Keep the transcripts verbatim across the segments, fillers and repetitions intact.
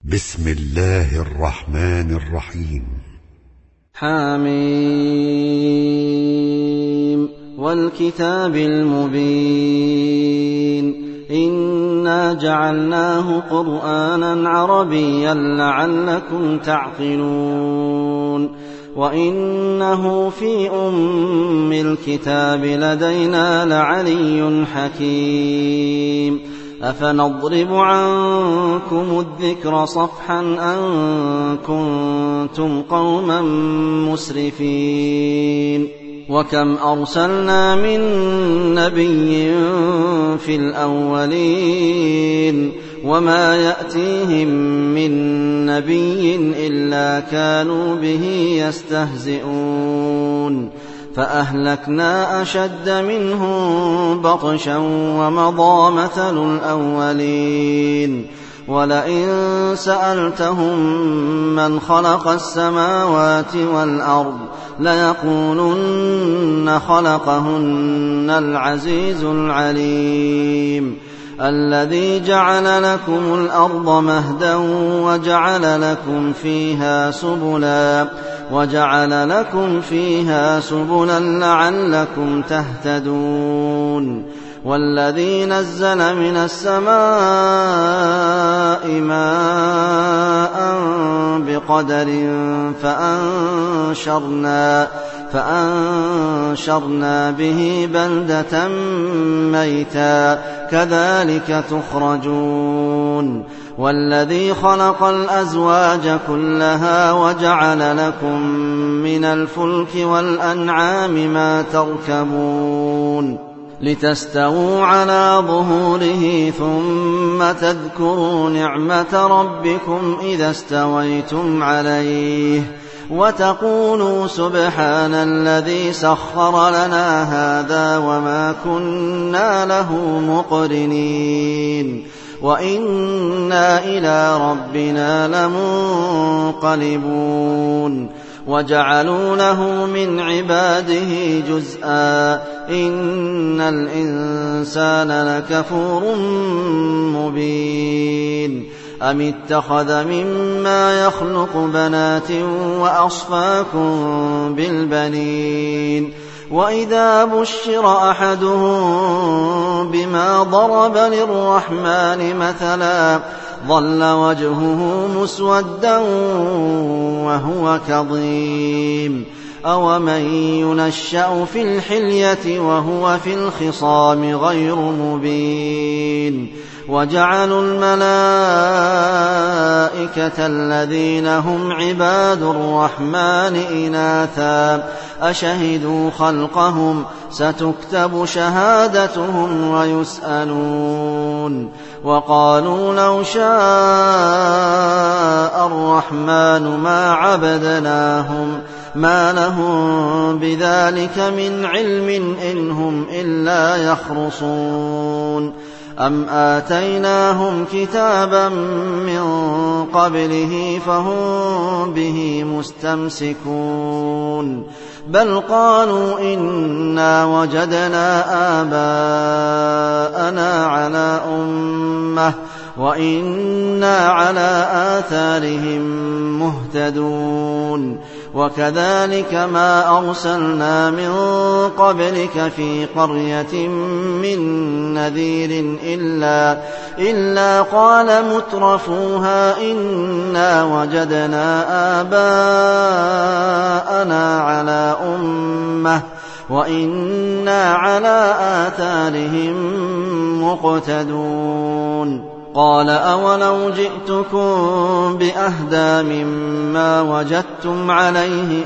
بسم الله الرحمن الرحيم. حميم والكتاب المبين إنا جعلناه قرآنا عربيا لعلكم تعقلون وإنه في أم الكتاب لدينا لعلي حكيم أفنضرب عنكم الذكر صفحا أن كنتم قوما مسرفين وكم أرسلنا من نبي في الأولين وما يأتيهم من نبي إلا كانوا به يستهزئون فأهلكنا أشد منهم بطشا ومضى مثل الأولين ولئن سألتهم من خلق السماوات والأرض ليقولن خلقهن العزيز العليم الذي جعل لكم الأرض مهدا وجعل لكم فيها سبلا وجعل لكم فيها سبلا لعلكم تهتدون والذي نزل من السماء ماء بقدر فأنشرنا فأنشرنا به بلدة ميتا كذلك تخرجون والذي خلق الأزواج كلها وجعل لكم من الفلك والأنعام ما تركبون لتستووا على ظهوره ثم تذكروا نعمة ربكم إذا استويتم عليه وتقولوا سبحان الذي سخر لنا هذا وما كنا له مقرنين وإنا إلى ربنا لمنقلبون وجعلوا له من عباده جزءا إن الإنسان لكفور مبين أم اتخذ مما يخلق بنات وأصفاكم بالبنين وإذا بشر أحدهم بما ضرب للرحمن مثلا ظل وجهه مسودا وهو كظيم أومن ينشأ في الحلية وهو في الخصام غير مبين وجعلوا الملائكة الذين هم عباد الرحمن إناثا أشهدوا خلقهم ستكتب شهادتهم ويسألون وقالوا لو شاء الرحمن ما عبدناهم ما لهم بذلك من علم إن هم إلا يخرصون أم آتيناهم كتابا من قبله فهم به مستمسكون بل قالوا إنا وجدنا آباءنا على أمة وإنا على آثارهم مهتدون وكذلك ما أرسلنا من قبلك في قرية من نذير إلا, إلا قال مترفوها إنا وجدنا آباءنا على أمة وإنا على آثارهم مقتدون قال أولو جئتكم بأهدى مما وجدتم عليه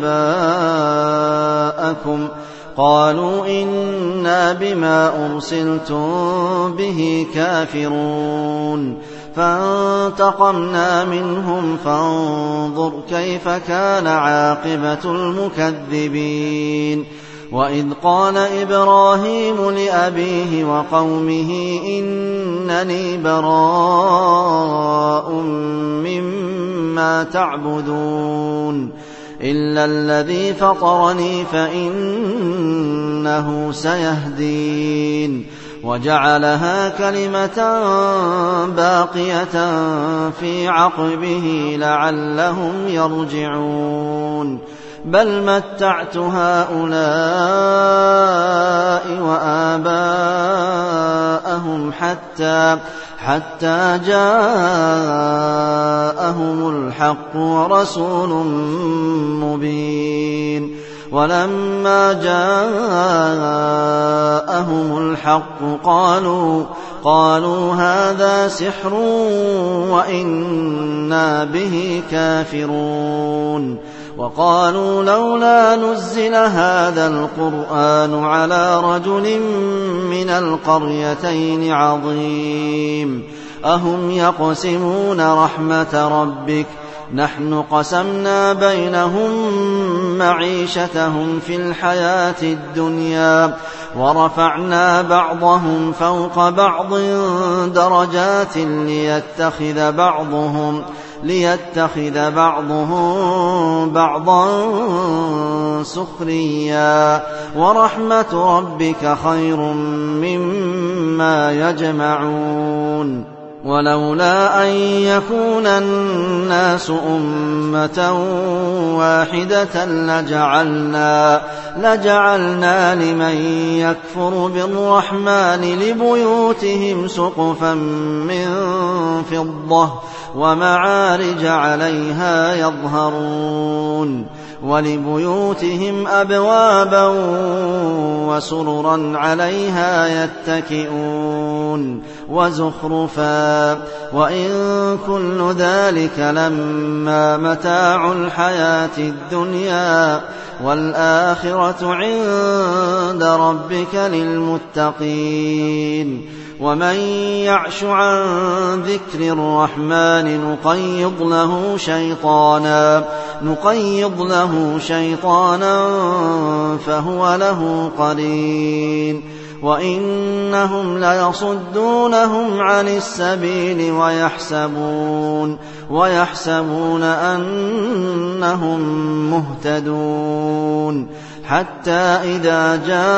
آباءكم قالوا إنا بما أرسلتم به كافرون فانتقمنا منهم فانظر كيف كان عاقبة المكذبين وإذ قال إبراهيم لأبيه وقومه إنني براء مما تعبدون إلا الذي فطرني فإنه سيهدين وجعلها كلمة باقية في عقبه لعلهم يرجعون بل متعت هؤلاء وآباءهم حتى حتى جاءهم الحق ورسول مبين ولما جاءهم الحق قالوا قالوا هذا سحر وإنا به كافرون وقالوا لولا نزل هذا القرآن على رجل من القريتين عظيم أهم يقسمون رحمة ربك نحن قسمنا بينهم معيشتهم في الحياة الدنيا ورفعنا بعضهم فوق بعض درجات ليتخذ بعضهم ليتخذ بعضهم بعضا سخريا ورحمة ربك خير مما يجمعون ولولا أن يكون الناس أمة واحدة لجعلنا, لجعلنا لمن يكفر بالرحمن لبيوتهم سقفا من فضة ومعارج عليها يظهرون ولبيوتهم أبوابا وسررا عليها يتكئون وزخرفا وإن كل ذلك لما متاع الحياة الدنيا والآخرة عند ربك للمتقين ومن يعش عن ذكر الرحمن نقيض له شيطانا نقيض له شيطانا فهو له قرين وإنهم ليصدونهم عن السبيل ويحسبون ويحسبون أنهم مهتدون حتى إذا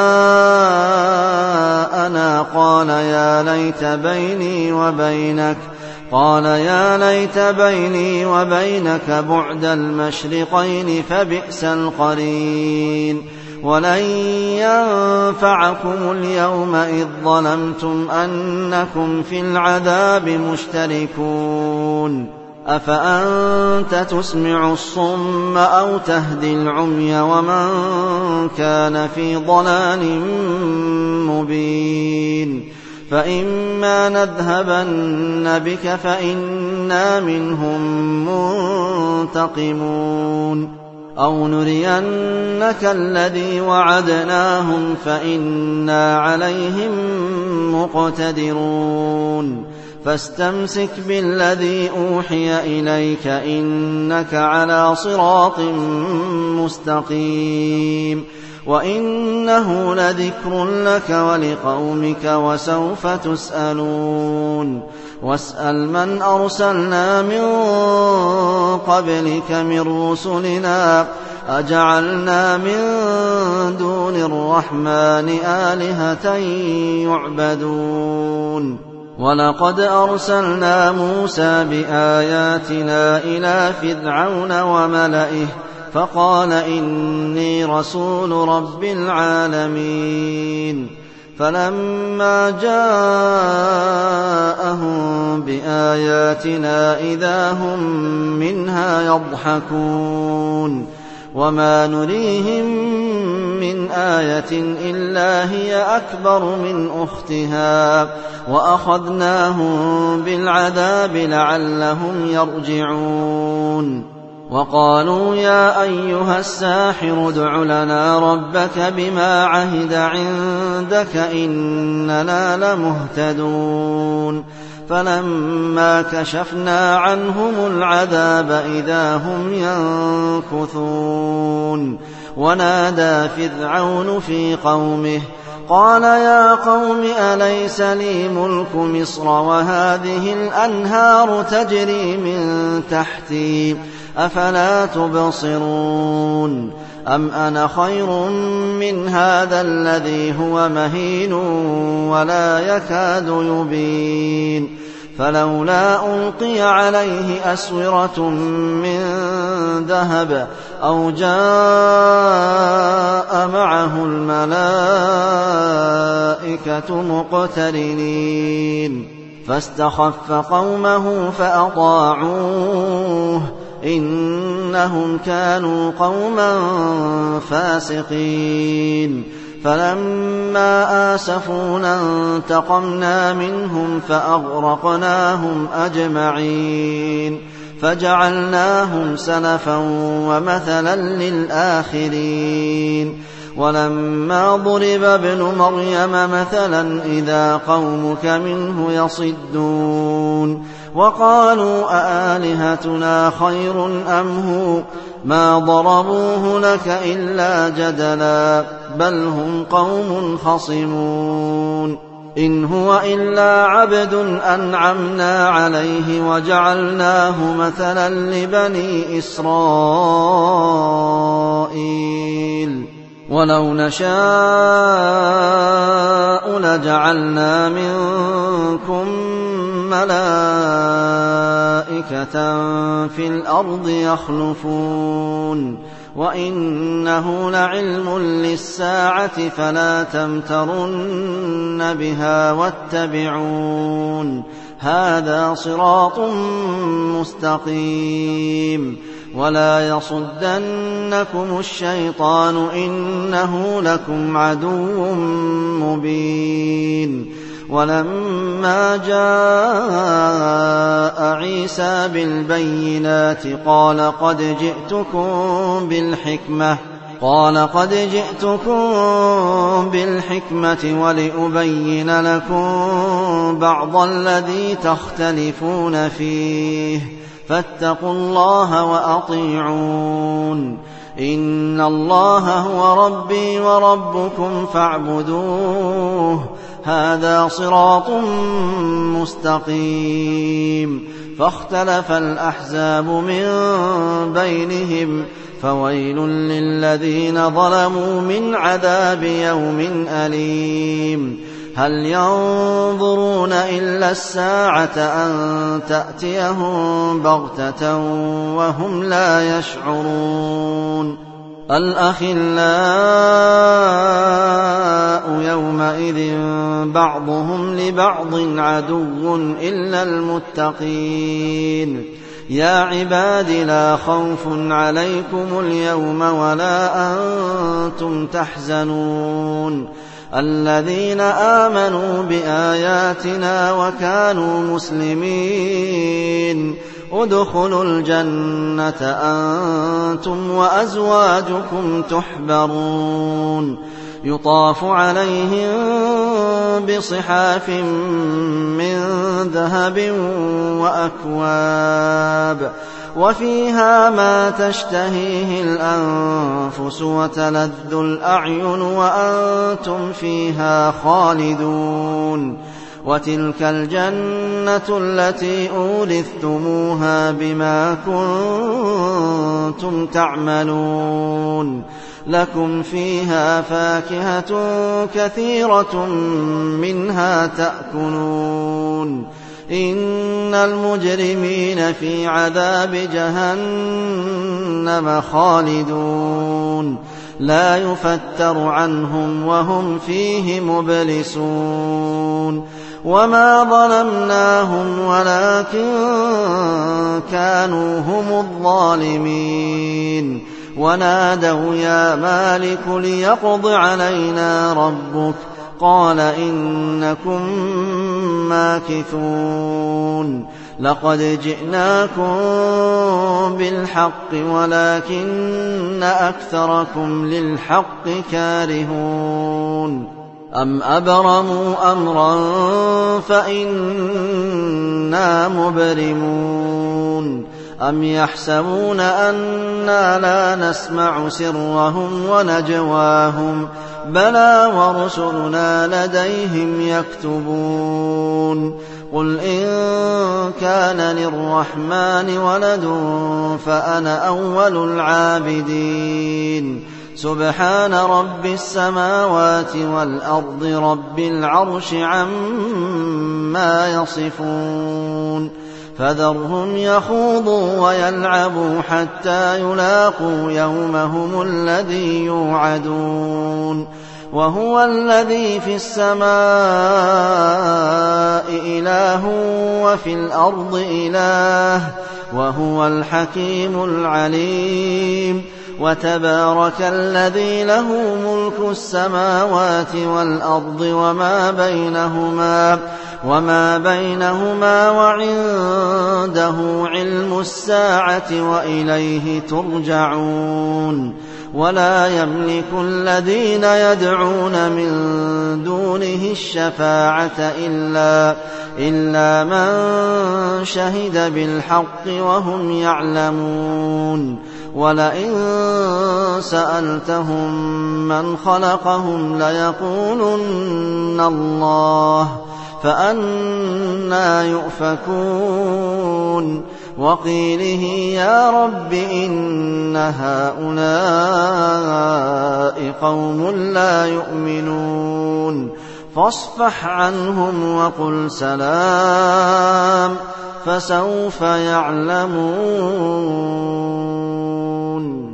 جاءنا قال يا ليت بيني وبينك قال يا ليت بيني وبينك بعد المشرقين فبئس القرين ولن ينفعكم اليوم إذ ظلمتم أنكم في العذاب مشتركون أفأنت تسمع الصم أو تهدي العمي ومن كان في ضلال مبين فإما نذهبن بك فإنا منهم منتقمون أو نرينك الذي وعدناهم فإنا عليهم مقتدرون فاستمسك بالذي أوحي إليك إنك على صراط مستقيم وإنه لذكر لك ولقومك وسوف تسألون واسأل من أرسلنا من قبلك من رسلنا أجعلنا من دون الرحمن آلهة يعبدون ولقد أرسلنا موسى بآياتنا إلى فرعون وملئه فقال إني رسول رب العالمين فلما جاءهم بآياتنا إذا هم منها يضحكون وما نريهم من آية إلا هي أكبر من أختها وأخذناهم بالعذاب لعلهم يرجعون وقالوا يا أيها الساحر ادع لنا ربك بما عهد عندك إننا لمهتدون فلما كشفنا عنهم العذاب إذا هم ينكثون ونادى فرعون في قومه قال يا قوم أليس لي ملك مصر وهذه الأنهار تجري من تحتي أفلا تبصرون أم أنا خير من هذا الذي هو مهين ولا يكاد يبين فلولا ألقي عليه أسورة من ذهب أو جاء معه الملائكة مقترنين فاستخف قومه فأطاعوه إنهم كانوا قوما فاسقين فلما آسفونا انتقمنا منهم فأغرقناهم أجمعين فجعلناهم سلفا ومثلا للآخرين ولما ضرب ابن مريم مثلا إذا قومك منه يصدون وقالوا أآلهتنا خير أم هو ما ضربوه لك إلا جدلا بل هم قوم خصمون إن هو إلا عبد أنعمنا عليه وجعلناه مثلا لبني إسرائيل ولو نشاء لجعلنا منكم ملائكة في الأرض يخلفون وإنه لعلم للساعة فلا تمترن بها واتبعون هذا صراط مستقيم ولا يصدنكم الشيطان إنه لكم عدو مبين ولما جاء عيسى بالبينات قال قد جئتكم بالحكمة قال قد جئتكم بالحكمة ولأبين لكم بعض الذي تختلفون فيه فاتقوا الله وأطيعون إن الله هو ربي وربكم فاعبدوه هذا صراط مستقيم فاختلف الأحزاب من بينهم فويل للذين ظلموا من عذاب يوم أليم هل ينظرون إلا الساعة أن تأتيهم بغتة وهم لا يشعرون الأخلاء يومئذ بعضهم لبعض عدو إلا المتقين يا عباد لا خوف عليكم اليوم ولا أنتم تحزنون الذين آمنوا بآياتنا وكانوا مسلمين ادخلوا الجنة أنتم وأزواجكم تحبرون يطاف عليهم بصحاف من ذهب وأكواب وفيها ما تشتهيه الأنفس وتلذ الأعين وأنتم فيها خالدون وتلك الجنة التي أورثتموها بما كنتم تعملون لكم فيها فاكهة كثيرة منها تأكلون إن المجرمين في عذاب جهنم خالدون لا يفتر عنهم وهم فيه مبلسون وما ظلمناهم ولكن كانوا هم الظالمين ونادوا يا مالك ليقض علينا ربك قال إنكم ماكثون لقد جئناكم بالحق ولكن أكثركم للحق كارهون أم أبرموا أمرا فإنا مبرمون أم يحسبون أنا لا نسمع سرهم ونجواهم بلى ورسلنا لديهم يكتبون قل إن كان للرحمن ولد فأنا أول العابدين سبحان رب السماوات والأرض رب العرش عما يصفون فذرهم يخوضوا ويلعبوا حتى يلاقوا يومهم الذي يوعدون وهو الذي في السماء إله وفي الأرض إله وهو الحكيم العليم وتبارك الذي له ملك السماوات والأرض وما بينهما وما بينهما وعنده علم الساعة وإليه ترجعون ولا يملك الذين يدعون من دونه الشفاعة إلا, إلا من شهد بالحق وهم يعلمون ولئن سألتهم من خلقهم ليقولن الله فأنى يؤفكون وقيله يا رب إن هؤلاء قوم لا يؤمنون فاصفح عنهم وقل سلام فسوف يعلمون